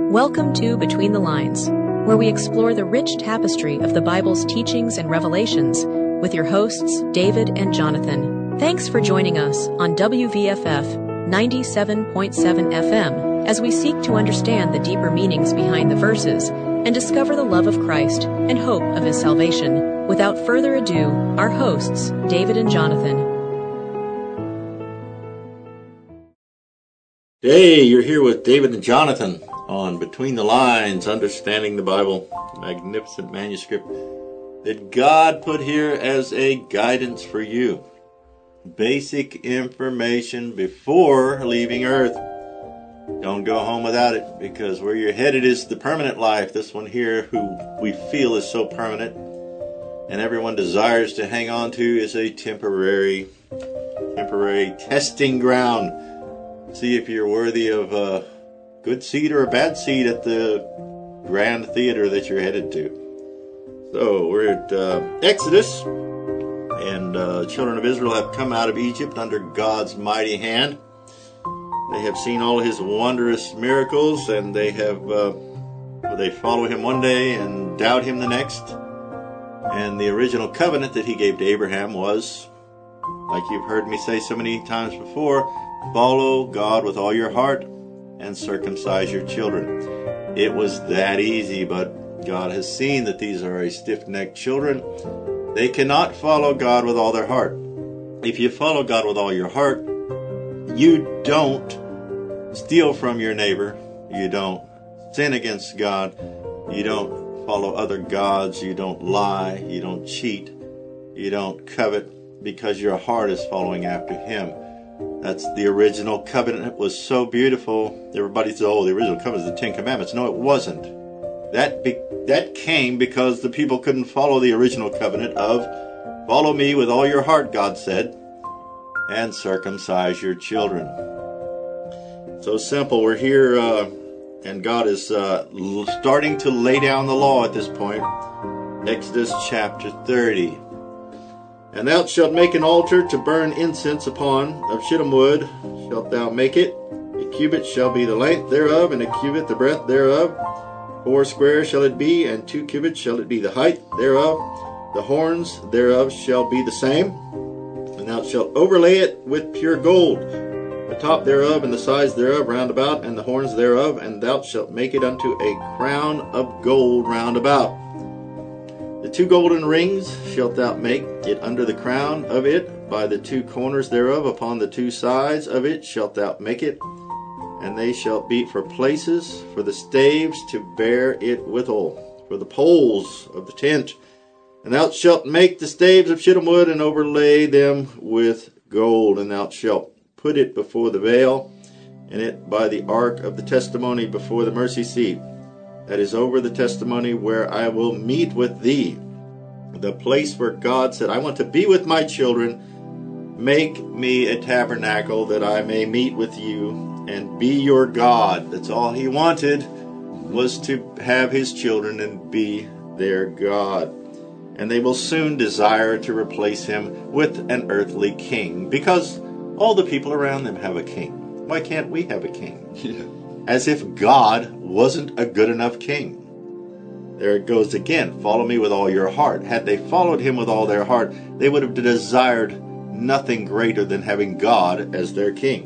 Welcome to Between the Lines, where we explore the rich tapestry of the Bible's teachings and revelations with your hosts, David and Jonathan. Thanks for joining us on WVFF 97.7 FM as we seek to understand the deeper meanings behind the verses and discover the love of Christ and hope of His salvation. Without further ado, our hosts, David and Jonathan. Hey, you're here with David and Jonathan on Between the Lines, Understanding the Bible, magnificent manuscript that God put here as a guidance for you. Basic information before leaving Earth. Don't go home without it, because where you're headed is the permanent life. This one here, who we feel is so permanent and everyone desires to hang on to, is a temporary testing ground. See if you're worthy of a good seat or a bad seat at the grand theater that you're headed to. So we're at Exodus, and children of Israel have come out of Egypt under God's mighty hand. They have seen all His wondrous miracles, and they follow Him one day and doubt Him the next. And the original covenant that He gave to Abraham was, like you've heard me say so many times before, follow God with all your heart and circumcise your children. It was that easy, but God has seen that these are a stiff-necked children. They cannot follow God with all their heart. If you follow God with all your heart, you don't steal from your neighbor. You don't sin against God. You don't follow other gods. You don't lie. You don't cheat. You don't covet, because your heart is following after Him. That's the original covenant. It was so beautiful. Everybody says, oh, the original covenant is the Ten Commandments. No, it wasn't. That came because the people couldn't follow the original covenant of follow me with all your heart, God said, and circumcise your children. So simple. We're here, and God is starting to lay down the law at this point. Exodus chapter 30. And thou shalt make an altar to burn incense upon, of shittim wood shalt thou make it. A cubit shall be the length thereof, and a cubit the breadth thereof. 4 square shall it be, and 2 cubits shall it be the height thereof. The horns thereof shall be the same. And thou shalt overlay it with pure gold, the top thereof and the sides thereof round about, and the horns thereof, and thou shalt make it unto a crown of gold round about. The 2 golden rings shalt thou make it under the crown of it, by the 2 corners thereof, upon the 2 sides of it shalt thou make it, and they shall be for places for the staves to bear it withal, for the poles of the tent. And thou shalt make the staves of shittim wood, and overlay them with gold, and thou shalt put it before the veil, and it by the ark of the testimony before the mercy seat. That is over the testimony where I will meet with thee. The place where God said, I want to be with my children. Make me a tabernacle that I may meet with you and be your God. That's all He wanted, was to have His children and be their God. And they will soon desire to replace Him with an earthly king, because all the people around them have a king. Why can't we have a king? Yeah. As if God wasn't a good enough king. There it goes again. Follow me with all your heart. Had they followed Him with all their heart, they would have desired nothing greater than having God as their king.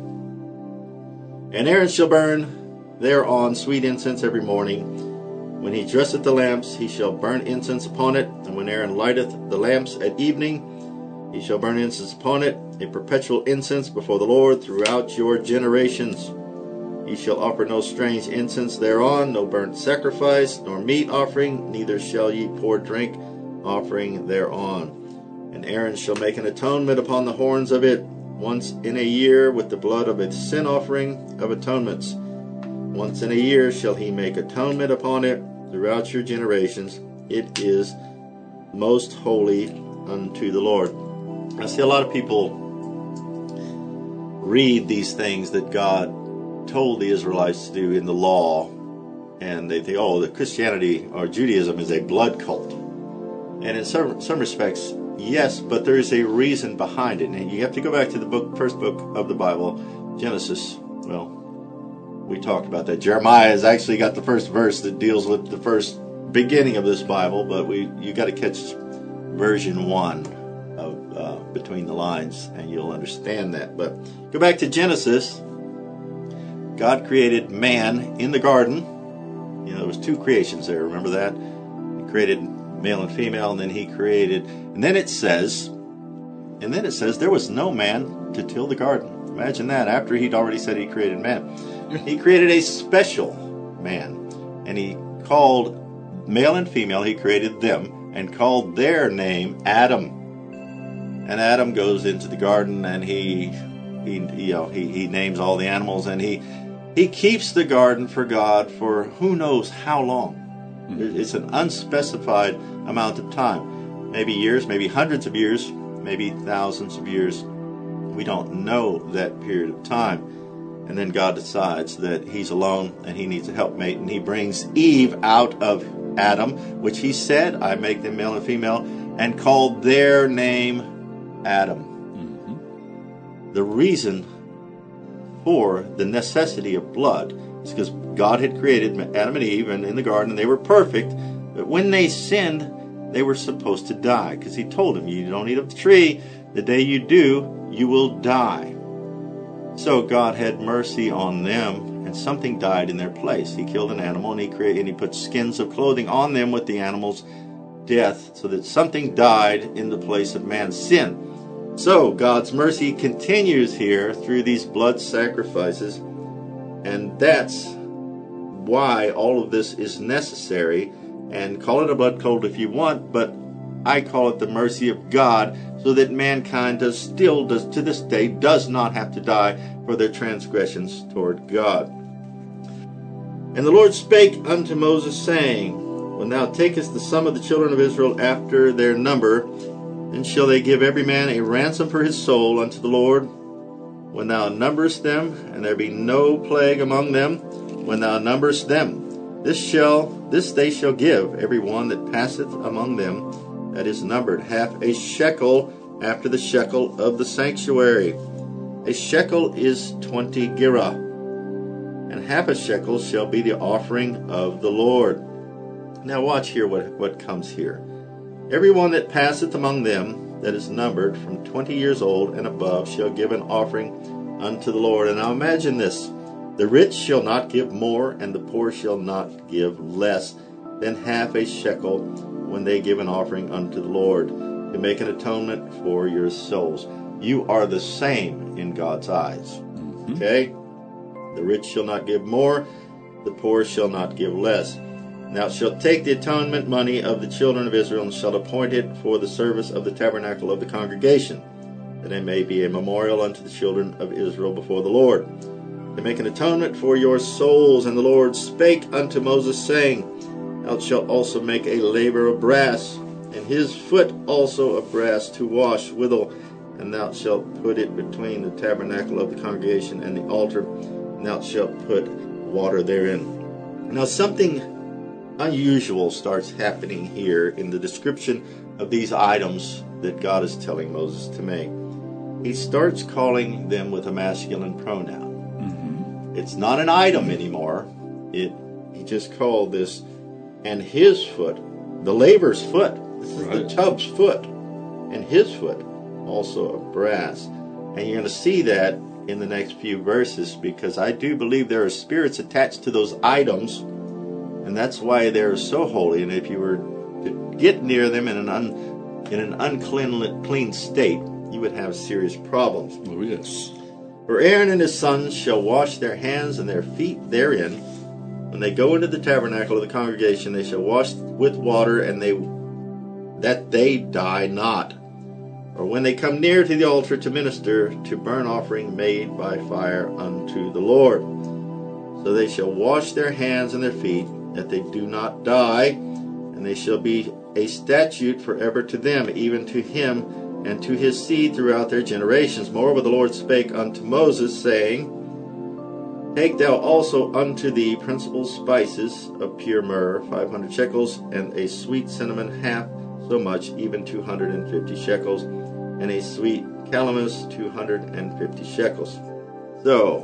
And Aaron shall burn thereon sweet incense every morning. When he dresseth the lamps, he shall burn incense upon it. And when Aaron lighteth the lamps at evening, he shall burn incense upon it, a perpetual incense before the Lord throughout your generations. Ye shall offer no strange incense thereon, no burnt sacrifice, nor meat offering, neither shall ye pour drink offering thereon. And Aaron shall make an atonement upon the horns of it once in a year with the blood of a sin offering of atonements. Once in a year shall he make atonement upon it throughout your generations. It is most holy unto the Lord. I see a lot of people read these things that God told the Israelites to do in the law, and they think, oh, that Christianity or Judaism is a blood cult. And in some respects, yes, but there is a reason behind it. And you have to go back to the first book of the Bible, Genesis. Well, we talked about that. Jeremiah has actually got the first verse that deals with the first beginning of this Bible, but you got to catch version 1 of Between the Lines, and you'll understand that. But go back to Genesis. God created man in the garden. There was 2 creations there. Remember that? He created male and female, and then it says there was no man to till the garden. Imagine that, after he'd already said he created man. He created a special man, and he called male and female, he created them, and called their name Adam. And Adam goes into the garden, and he names all the animals, and he keeps the garden for God for who knows how long. It's an unspecified amount of time. Maybe years, maybe hundreds of years, maybe thousands of years. We don't know that period of time. And then God decides that he's alone and he needs a helpmate, and he brings Eve out of Adam, which he said, I make them male and female, and called their name Adam. The reason for the necessity of blood is because God had created Adam and Eve in the garden, and they were perfect, but when they sinned, they were supposed to die, because he told them, you don't eat of the tree. The day you do, you will die. So God had mercy on them, and something died in their place. He killed an animal, and he put skins of clothing on them with the animal's death, so that something died in the place of man's sin. So God's mercy continues here through these blood sacrifices, and that's why all of this is necessary. And call it a blood code if you want, but I call it the mercy of God, so that mankind to this day does not have to die for their transgressions toward God. And the Lord spake unto Moses, saying, When thou takest the sum of the children of Israel after their number, then shall they give every man a ransom for his soul unto the Lord. When thou numberest them, and there be no plague among them, when thou numberest them, this they shall give every one that passeth among them, that is numbered, half a shekel after the shekel of the sanctuary. A shekel is 20 gerah, and half a shekel shall be the offering of the Lord. Now watch here what comes here. Every one that passeth among them, that is numbered from 20 years old and above, shall give an offering unto the Lord. And now imagine this. The rich shall not give more, and the poor shall not give less than half a shekel when they give an offering unto the Lord, to make an atonement for your souls. You are the same in God's eyes. Okay? The rich shall not give more, the poor shall not give less. Thou shalt take the atonement money of the children of Israel, and shalt appoint it for the service of the tabernacle of the congregation, that it may be a memorial unto the children of Israel before the Lord, to make an atonement for your souls. And the Lord spake unto Moses, saying, Thou shalt also make a laver of brass, and his foot also of brass to wash withal, and thou shalt put it between the tabernacle of the congregation and the altar, and thou shalt put water therein. Now something unusual starts happening here in the description of these items that God is telling Moses to make. He starts calling them with a masculine pronoun. It's not an item anymore. He just called this, and his foot, the laver's foot. This is the tub's foot, and his foot also of brass. And you're going to see that in the next few verses, because I do believe there are spirits attached to those items, and that's why they're so holy. And if you were to get near them in an unclean state, you would have serious problems. Oh, yes. For Aaron and his sons shall wash their hands and their feet therein. When they go into the tabernacle of the congregation, they shall wash with water, and that they die not. Or when they come near to the altar to minister to burnt offering made by fire unto the Lord. So they shall wash their hands and their feet, that they do not die, and they shall be a statute forever to them, even to him and to his seed throughout their generations. Moreover, the Lord spake unto Moses, saying, Take thou also unto thee principal spices of pure myrrh, 500 shekels, and a sweet cinnamon half so much, even 250 shekels, and a sweet calamus 250 shekels. So,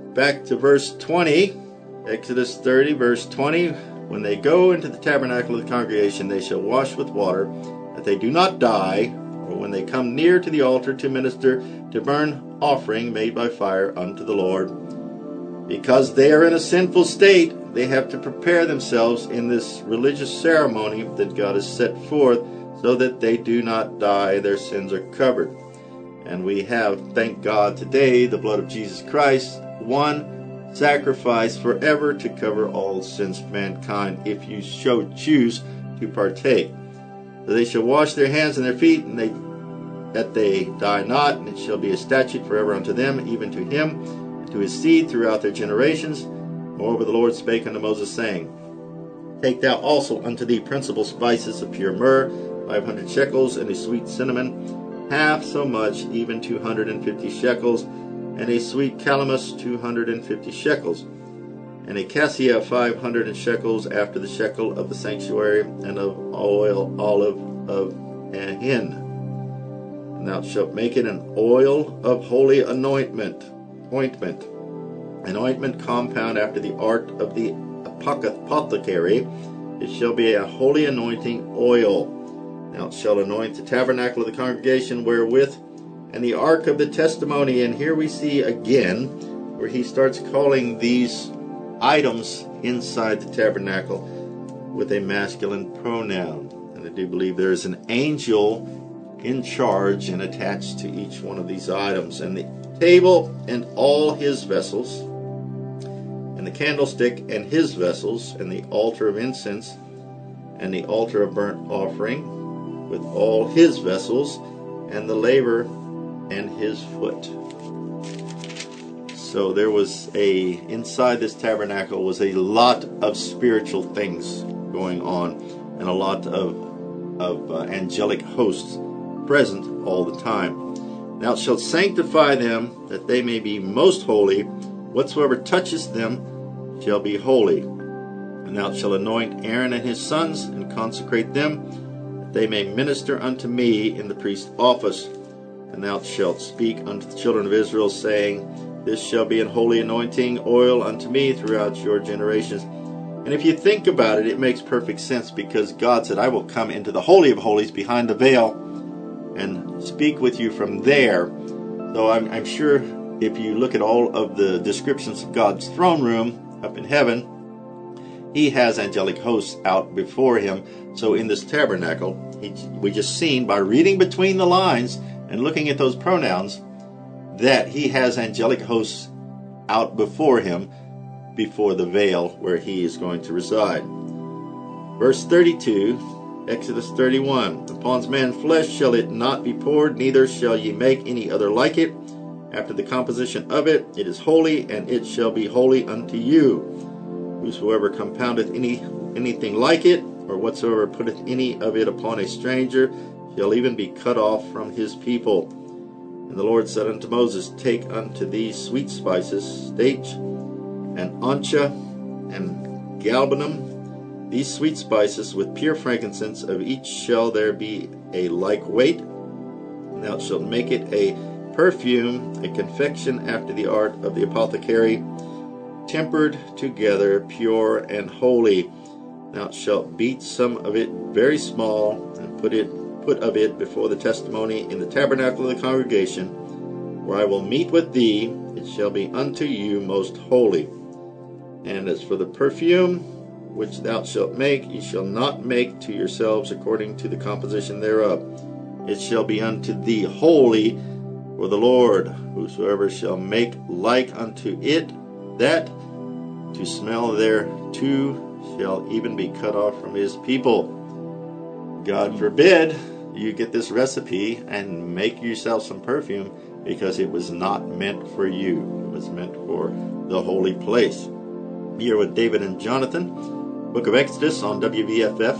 back to verse 20, Exodus 30, verse 20. When they go into the tabernacle of the congregation, they shall wash with water, that they do not die, or when they come near to the altar to minister, to burn offering made by fire unto the Lord. Because they are in a sinful state, they have to prepare themselves in this religious ceremony that God has set forth, so that they do not die, their sins are covered. And we have, thank God today, the blood of Jesus Christ, one sacrifice forever to cover all sins of mankind, if you choose to partake. So they shall wash their hands and their feet, and that they die not, and it shall be a statute forever unto them, even to him, and to his seed throughout their generations. Moreover, the Lord spake unto Moses, saying, Take thou also unto thee principal spices of pure myrrh, 500 shekels, and a sweet cinnamon, half so much, even 250 shekels, and a sweet calamus, 250 shekels, and a cassia, 500 shekels, after the shekel of the sanctuary, and of olive of an hin. And thou shalt make it an oil of holy ointment, an ointment compound after the art of the apothecary. It shall be a holy anointing oil. Thou shalt anoint the tabernacle of the congregation wherewith, and the ark of the testimony. And here we see again where he starts calling these items inside the tabernacle with a masculine pronoun. And I do believe there is an angel in charge and attached to each one of these items. And the table and all his vessels, and the candlestick and his vessels, and the altar of incense, and the altar of burnt offering, with all his vessels, and the laver and his foot. So there was inside this tabernacle was a lot of spiritual things going on, and a lot of angelic hosts present all the time. Thou shalt sanctify them, that they may be most holy. Whatsoever touches them shall be holy. And thou shalt anoint Aaron and his sons, and consecrate them, that they may minister unto me in the priest's office. And thou shalt speak unto the children of Israel, saying, This shall be an holy anointing oil unto me throughout your generations. And if you think about it, it makes perfect sense, because God said, I will come into the Holy of Holies behind the veil and speak with you from there. So I'm sure if you look at all of the descriptions of God's throne room up in heaven, he has angelic hosts out before him. So in this tabernacle, we just seen by reading between the lines and looking at those pronouns that he has angelic hosts out before him, before the veil where he is going to reside. Verse 32, Exodus 31. Upon man's flesh shall it not be poured, neither shall ye make any other like it. After the composition of it, it is holy, and it shall be holy unto you. Whosoever compoundeth anything like it, or whatsoever putteth any of it upon a stranger, shall even be cut off from his people. And the Lord said unto Moses, Take unto thee sweet spices, stage, and onycha, and galbanum, these sweet spices with pure frankincense, of each shall there be a like weight. And thou shalt make it a perfume, a confection after the art of the apothecary, tempered together, pure and holy. Thou shalt beat some of it very small, and put of it before the testimony in the tabernacle of the congregation, where I will meet with thee. It shall be unto you most holy. And as for the perfume which thou shalt make, ye shall not make to yourselves according to the composition thereof. It shall be unto thee holy for the Lord. Whosoever shall make like unto it, that to smell thereto shall even be cut off from his people. God forbid you get this recipe and make yourself some perfume, because it was not meant for you. It was meant for the holy place. Here with David and Jonathan, Book of Exodus on WVFF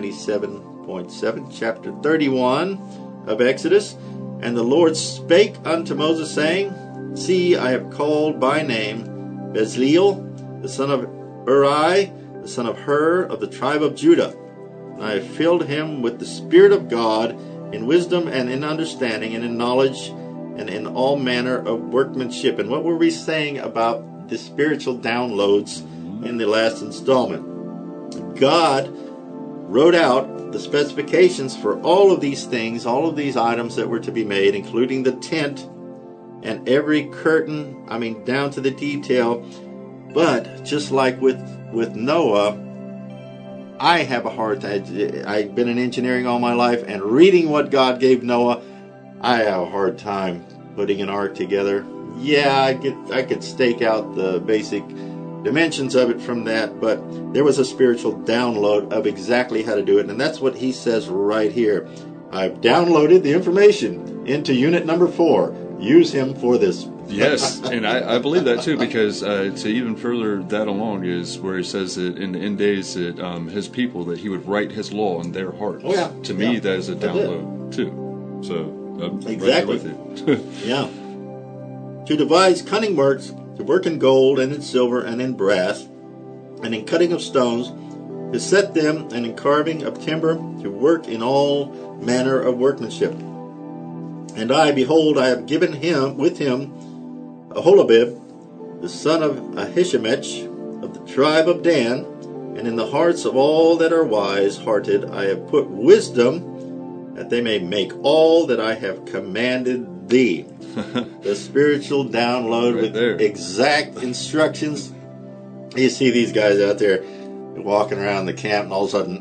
97.7, chapter 31 of Exodus. And the Lord spake unto Moses, saying, See, I have called by name Bezaleel, the son of Uri, the son of Hur, of the tribe of Judah. And I have filled him with the Spirit of God, in wisdom and in understanding and in knowledge and in all manner of workmanship. And what were we saying about the spiritual downloads in the last installment. God wrote out the specifications for all of these things, all of these items that were to be made, including the tent and every curtain, down to the detail. But just like with Noah, I have a hard time. I've been in engineering all my life, and reading what God gave Noah, I have a hard time putting an ark together. Yeah, I could stake out the basic dimensions of it from that, but there was a spiritual download of exactly how to do it, and that's what he says right here. I've downloaded the information into unit number 4. Use him for this. Yes, and I believe that too, because to even further that along is where he says that in the end days that his people, that he would write his law in their hearts. Oh, yeah. To me, that is a download too. So I'm exactly right with you. Yeah. To devise cunning works, to work in gold and in silver and in brass, and in cutting of stones, to set them, and in carving of timber, to work in all manner of workmanship. And I, behold, I have given him with him Aholabib, the son of Ahishamech, of the tribe of Dan, and in the hearts of all that are wise-hearted I have put wisdom, that they may make all that I have commanded thee. The spiritual download right with there. Exact instructions. You see these guys out there walking around the camp, and all of a sudden,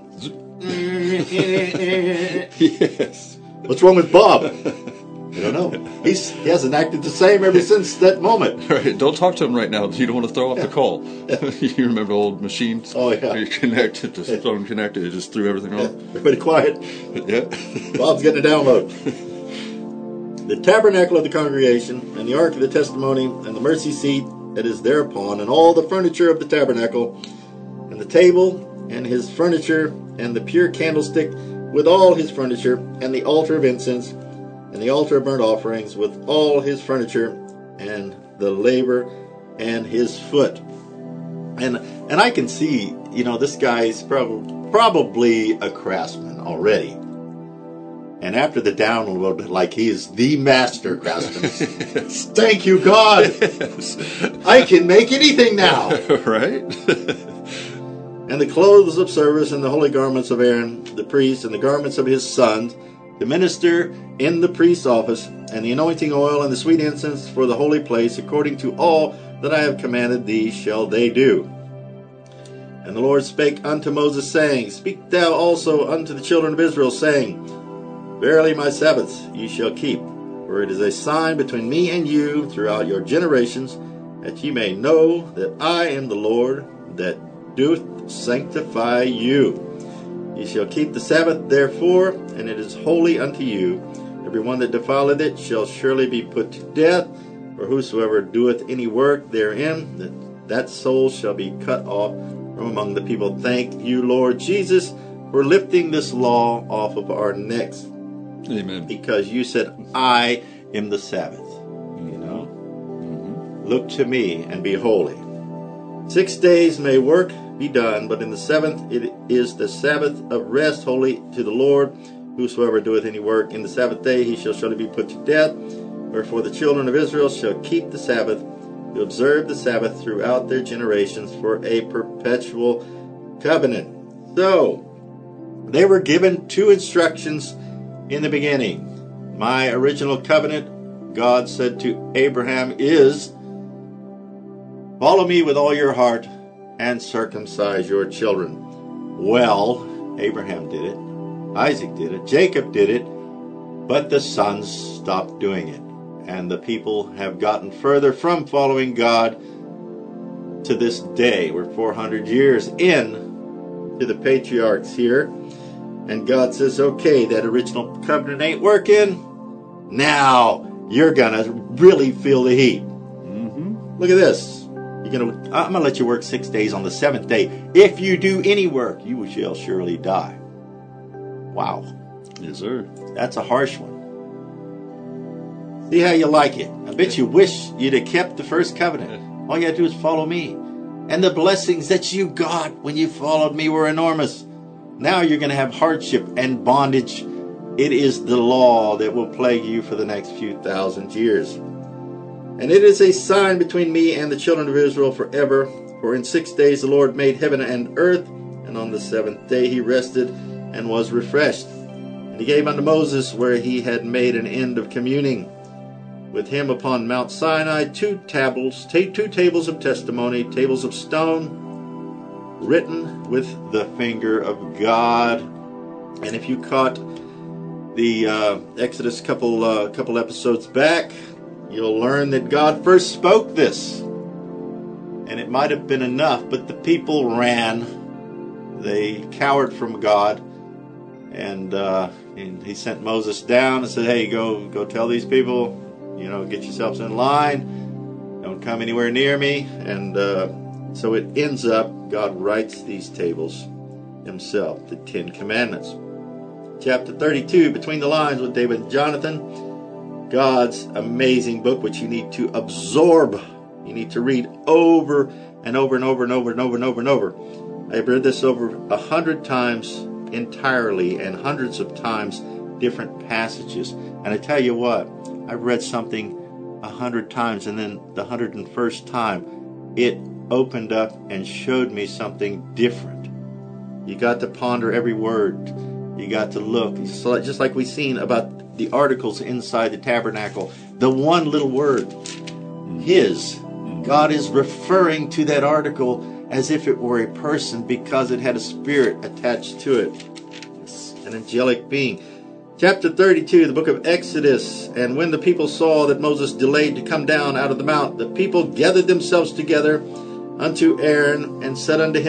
yes. What's wrong with Bob? I don't know. He hasn't acted the same ever since that moment. Right. Don't talk to him right now. You don't want to throw off the call. You remember old machines? Oh, yeah. You connected, the phone connected, it just threw everything off. Everybody quiet. Yeah. Bob's getting a download. The tabernacle of the congregation, and the ark of the testimony, and the mercy seat that is thereupon, and all the furniture of the tabernacle, and the table, and his furniture, and the pure candlestick, with all his furniture, and the altar of incense, and the altar of burnt offerings, with all his furniture, and the laver, and his foot. And I can see, this guy's probably a craftsman already. And after the download, like he is the master craftsman. Yes. Thank you, God. Yes. I can make anything now. Right? And the clothes of service and the holy garments of Aaron, the priest, and the garments of his sons, to minister in the priest's office, and the anointing oil and the sweet incense for the holy place, according to all that I have commanded thee, shall they do. And the Lord spake unto Moses, saying, Speak thou also unto the children of Israel, saying, Verily my Sabbaths ye shall keep, for it is a sign between me and you throughout your generations, that ye may know that I am the Lord that doth sanctify you. Ye shall keep the Sabbath therefore, and it is holy unto you. Every one that defileth it shall surely be put to death, for whosoever doeth any work therein, that soul shall be cut off from among the people. Thank you, Lord Jesus, for lifting this law off of our necks. Amen. Because you said, I am the Sabbath. Mm-hmm. Look to me and be holy. 6 days may work be done, but in the seventh it is the Sabbath of rest, holy to the Lord. Whosoever doeth any work in the Sabbath day, he shall surely be put to death. Wherefore the children of Israel shall keep the Sabbath, to observe the Sabbath throughout their generations for a perpetual covenant. So, they were given 2 instructions in the beginning. My original covenant, God said to Abraham, is follow me with all your heart and circumcise your children. Well, Abraham did it. Isaac did it. Jacob did it. But the sons stopped doing it. And the people have gotten further from following God to this day. We're 400 years in to the patriarchs here. And God says, okay, that original covenant ain't working. Now you're going to really feel the heat. Mm-hmm. Look at this. I'm going to let you work 6 days. On the 7th day, if you do any work, you shall surely die. Wow. Yes, sir. That's a harsh one. See how you like it. I bet you wish you'd have kept the first covenant. All you got to do is follow me. And the blessings that you got when you followed me were enormous. Now you're going to have hardship and bondage. It is the law that will plague you for the next few thousand years. And it is a sign between me and the children of Israel forever. For in 6 days the Lord made heaven and earth, and on the seventh day he rested and was refreshed. And he gave unto Moses, where he had made an end of communing with him upon Mount Sinai, two tables of testimony, tables of stone, written with the finger of God. And if you caught the Exodus couple episodes back, you'll learn that God first spoke this. And it might have been enough, but the people ran. They cowered from God. And he sent Moses down and said, hey, go tell these people, get yourselves in line. Don't come anywhere near me. And so it ends up, God writes these tables himself, the 10 Commandments. Chapter 32, Between the Lines with David and Jonathan. God's amazing book, which you need to absorb. You need to read over and over and over and over and over and over and over. I've read this over 100 times entirely, and hundreds of times different passages. And I tell you what, I've read something 100 times, and then the 101st time, it opened up and showed me something different. You got to ponder every word. You got to look. Just like we've seen about the articles inside the tabernacle, the one little word, his. God is referring to that article as if it were a person because it had a spirit attached to it. It's an angelic being. Chapter 32, the book of Exodus. And when the people saw that Moses delayed to come down out of the mount, the people gathered themselves together unto Aaron and said unto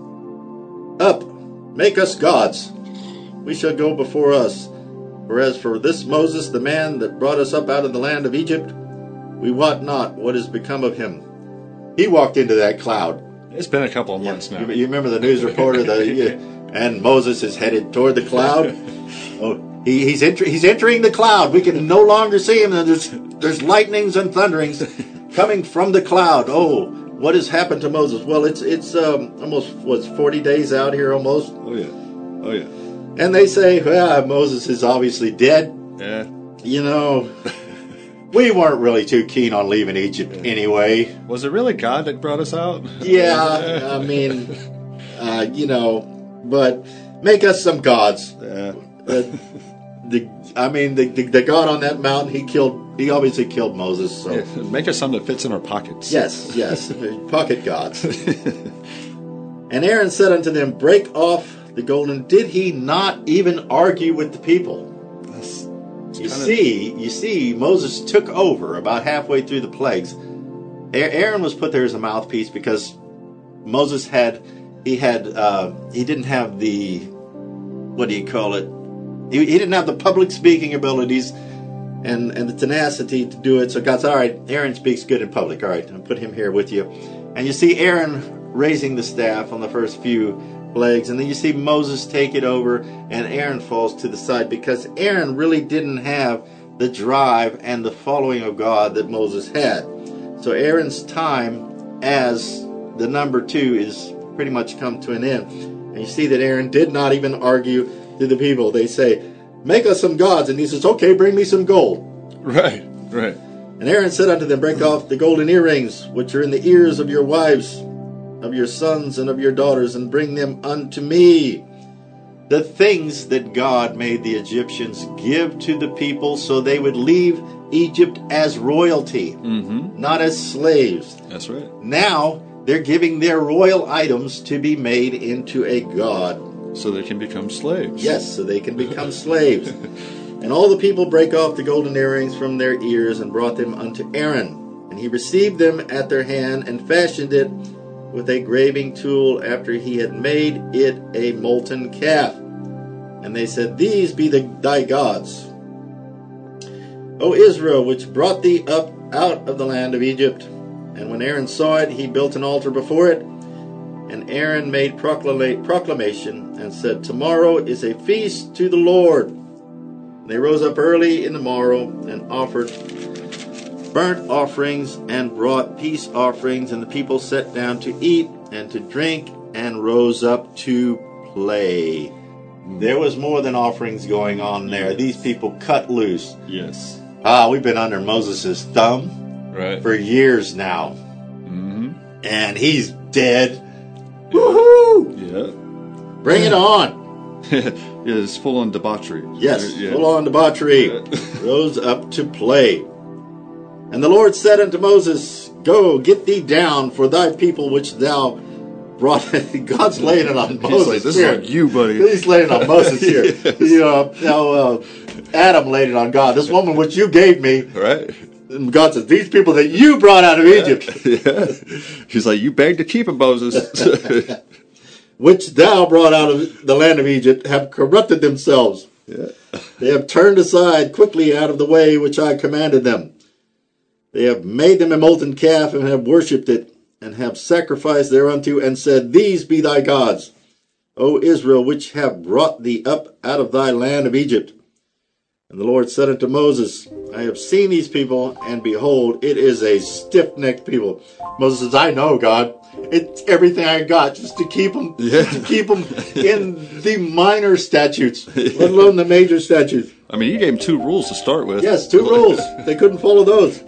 him, Up, make us gods. We shall go before us. For as for this Moses, the man that brought us up out of the land of Egypt, we wot not what is become of him. He walked into that cloud. It's been a couple of months now. You remember the news reporter, and Moses is headed toward the cloud. Oh, he's entering the cloud. We can no longer see him. There's lightnings and thunderings coming from the cloud. Oh, what has happened to Moses? Well, it's almost 40 days out here almost. Oh yeah. And they say, well, Moses is obviously dead. Yeah. We weren't really too keen on leaving Egypt anyway. Was it really God that brought us out? Yeah, I mean, but make us some gods. Yeah. The God on that mountain, he obviously killed Moses. So yeah, make us something that fits in our pockets. Yes, pocket gods. And Aaron said unto them, Break off the golden. Did he not even argue with the people? You see, Moses took over about halfway through the plagues. Aaron was put there as a mouthpiece because Moses he didn't have the, what do you call it? He didn't have the public speaking abilities and the tenacity to do it. So God said, all right, Aaron speaks good in public. All right, I'll put him here with you. And you see Aaron raising the staff on the first few plagues, and then you see Moses take it over, and Aaron falls to the side because Aaron really didn't have the drive and the following of God that Moses had. So Aaron's time as the number 2 is pretty much come to an end. And you see that Aaron did not even argue to the people. They say, make us some gods, and he says, okay, bring me some gold. Right. And Aaron said unto them, Break off the golden earrings which are in the ears of your wives, of your sons and of your daughters, and bring them unto me. The things that God made the Egyptians give to the people so they would leave Egypt as royalty, not as slaves. That's right. Now they're giving their royal items to be made into a god. So they can become slaves. Yes, so they can become slaves. And all the people brake off the golden earrings from their ears and brought them unto Aaron. And he received them at their hand and fashioned it with a graving tool after he had made it a molten calf. And they said, These be thy gods, O Israel, which brought thee up out of the land of Egypt. And when Aaron saw it, he built an altar before it. And Aaron made proclamation and said, Tomorrow is a feast to the Lord. And they rose up early in the morrow and offered burnt offerings and brought peace offerings, and the people sat down to eat and to drink and rose up to play. There was more than offerings going on there. These people cut loose. Yes. We've been under Moses' thumb. Right. for years now. Mm-hmm. And he's dead. Woohoo! Yeah. Bring it on. It's full on debauchery. Yes, Yeah. full on debauchery. Yeah. Rose up to play. And the Lord said unto Moses, Go, get thee down, for thy people which thou brought. God's laying it on Moses. He's like, this here. is on you, buddy. He's laying it on Moses here. Yes. Adam laid it on God. This woman which you gave me. Right. And God says, these people that you brought out of Egypt, Yeah. He's like, you begged to keep him, Moses. which thou brought out of the land of Egypt, have corrupted themselves. Yeah. They have turned aside quickly out of the way which I commanded them. They have made them a molten calf, and have worshipped it, and have sacrificed thereunto, and said, These be thy gods, O Israel, which have brought thee up out of thy land of Egypt. And the Lord said unto Moses, I have seen these people, and behold, it is a stiff-necked people. Moses says, I know, God. It's everything I got just to keep them, in the minor statutes, let alone the major statutes. I mean, you gave him 2 rules to start with. Yes, 2 rules. They couldn't follow those.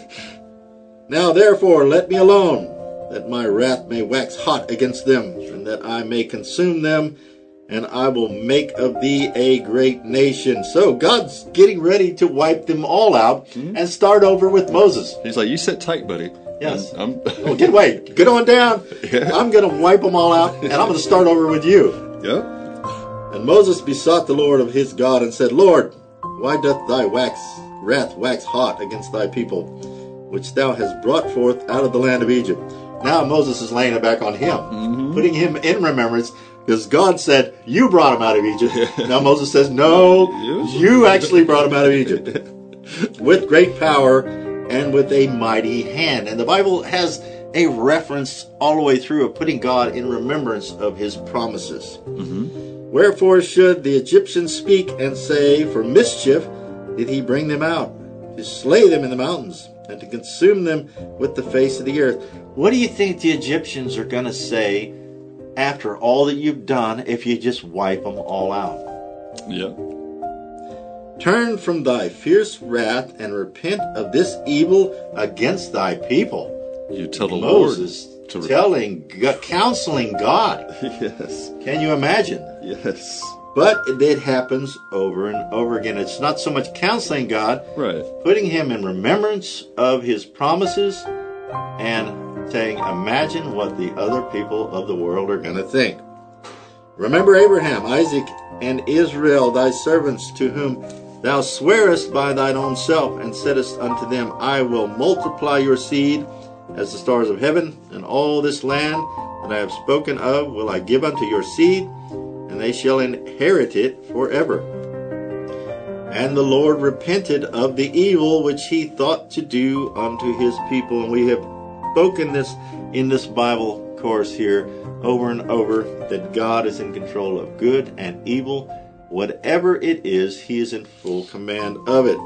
Now, therefore, let me alone, that my wrath may wax hot against them, and that I may consume them, and I will make of thee a great nation. So God's getting ready to wipe them all out and start over with Moses. He's like, you sit tight, buddy. Yes. I'm Get away. Get on down. Yeah. I'm going to wipe them all out, and I'm going to start over with you. Yep. And Moses besought the Lord of his God and said, Lord, why doth thy wrath wax hot against thy people, which thou hast brought forth out of the land of Egypt? Now Moses is laying it back on him, putting him in remembrance, because God said, you brought him out of Egypt. Now Moses says, no, you actually brought him out of Egypt. With great power and with a mighty hand. And the Bible has a reference all the way through of putting God in remembrance of his promises. Wherefore should the Egyptians speak and say, for mischief did he bring them out, to slay them in the mountains, and to consume them with the face of the earth. What do you think the Egyptians are going to say after all that you've done if you just wipe them all out? Yeah. Turn from thy fierce wrath and repent of this evil against thy people. You tell the Moses Lord counseling God. Yes. Can you imagine? Yes. But it happens over and over again. It's not so much counseling God, Right. putting him in remembrance of his promises and saying, imagine what the other people of the world are going to think. Remember Abraham, Isaac, and Israel, thy servants, to whom thou swearest by thine own self, and saidest unto them, I will multiply your seed as the stars of heaven, and all this land that I have spoken of will I give unto your seed, and they shall inherit it forever. And the Lord repented of the evil which he thought to do unto his people. And we have spoken this in this Bible course here over and over, that God is in control of good and evil. Whatever it is, he is in full command of it.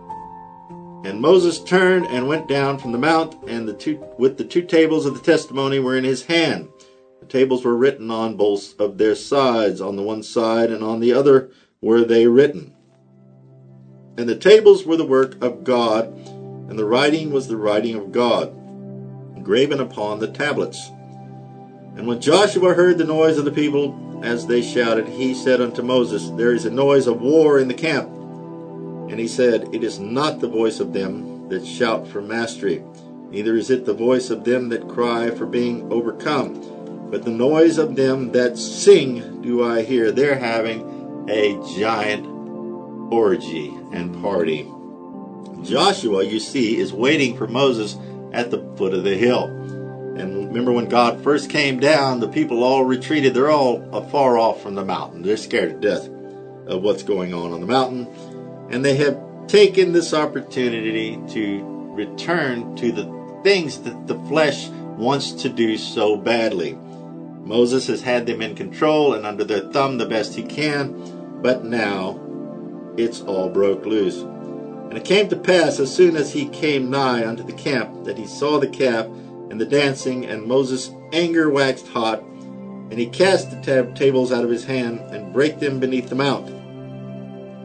And Moses turned and went down from the mount, and with the 2 tables of the testimony were in his hand. The tables were written on both of their sides, on the one side and on the other were they written. And the tables were the work of God, and the writing was the writing of God, graven upon the tablets. And when Joshua heard the noise of the people as they shouted, he said unto Moses, there is a noise of war in the camp. And he said, it is not the voice of them that shout for mastery, neither is it the voice of them that cry for being overcome, but the noise of them that sing do I hear. They're having a giant orgy and party. Joshua, you see, is waiting for Moses at the foot of the hill. And remember when God first came down, the people all retreated. They're all far off from the mountain. They're scared to death of what's going on the mountain. And they have taken this opportunity to return to the things that the flesh wants to do so badly. Moses has had them in control and under their thumb the best he can, but now it's all broke loose. And it came to pass, as soon as he came nigh unto the camp, that he saw the calf and the dancing, and Moses' anger waxed hot, and he cast the tables out of his hand, and brake them beneath the mount.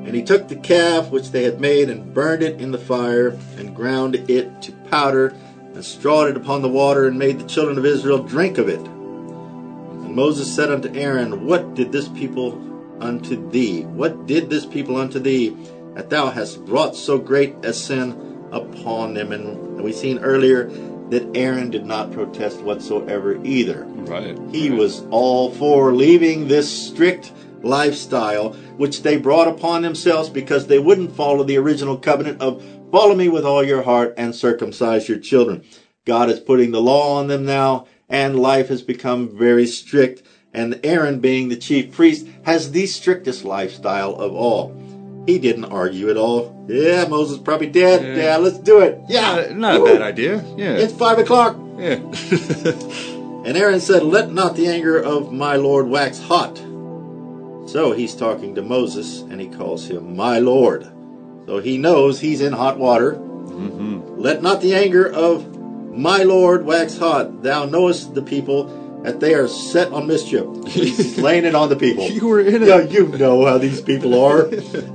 And he took the calf which they had made and burned it in the fire and ground it to powder and strawed it upon the water and made the children of Israel drink of it. And Moses said unto Aaron, What did this people unto thee? What did this people unto thee, that thou hast brought so great a sin upon them? And we seen earlier that Aaron did not protest whatsoever either. Right. He was all for leaving this strict lifestyle, which they brought upon themselves because they wouldn't follow the original covenant of follow me with all your heart and circumcise your children. God is putting the law on them now, and life has become very strict. And Aaron, being the chief priest, has the strictest lifestyle of all. He didn't argue at all. Yeah, Moses probably dead. Yeah, let's do it. Yeah. Not a bad idea. Yeah. It's 5 o'clock. Yeah. And Aaron said, Let not the anger of my Lord wax hot. So he's talking to Moses, and he calls him my Lord. So he knows he's in hot water. Mm-hmm. Let not the anger of my Lord wax hot. Thou knowest the people, that they are set on mischief. He's laying it on the people. You were in it. Yeah, you know how these people are.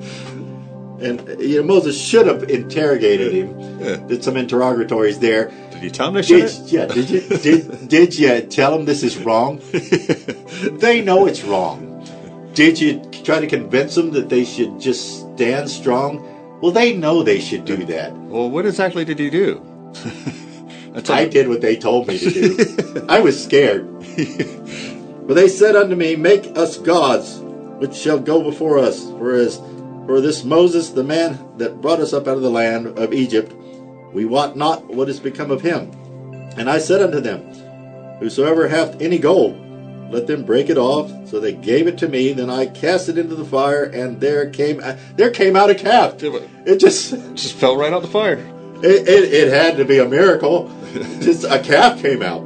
And Moses should have interrogated him. Yeah. Did some interrogatories there. Did you tell him they shouldn't? Yeah, did you tell them this is wrong? They know it's wrong. Did you try to convince them that they should just stand strong? Well, they know they should do that. Well, what exactly did he do? I did what they told me to do. I was scared. For they said unto me, Make us gods, which shall go before us. For this Moses, the man that brought us up out of the land of Egypt, we wot not what is become of him. And I said unto them, Whosoever hath any gold, let them break it off. So they gave it to me. Then I cast it into the fire, and there came out a calf. It just fell right out the fire. It had to be a miracle. Just a calf came out.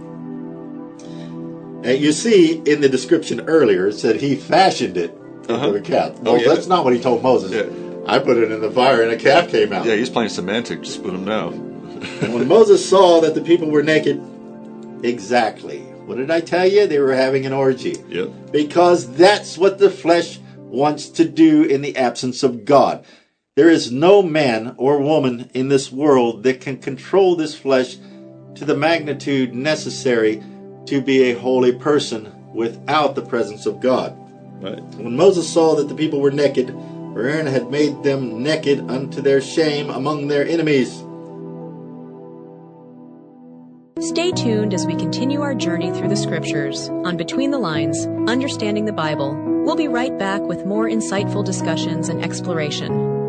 And you see in the description earlier, it said he fashioned it into a calf. No, that's not what he told Moses. Yeah. I put it in the fire, and a calf came out. Yeah, he's playing semantics. Just put him down. And when Moses saw that the people were naked, exactly. What did I tell you? They were having an orgy. Yep. Because that's what the flesh wants to do in the absence of God. There is no man or woman in this world that can control this flesh to the magnitude necessary to be a holy person without the presence of God. Right. When Moses saw that the people were naked, for Aaron had made them naked unto their shame among their enemies. Stay tuned as we continue our journey through the Scriptures on Between the Lines, Understanding the Bible. We'll be right back with more insightful discussions and exploration.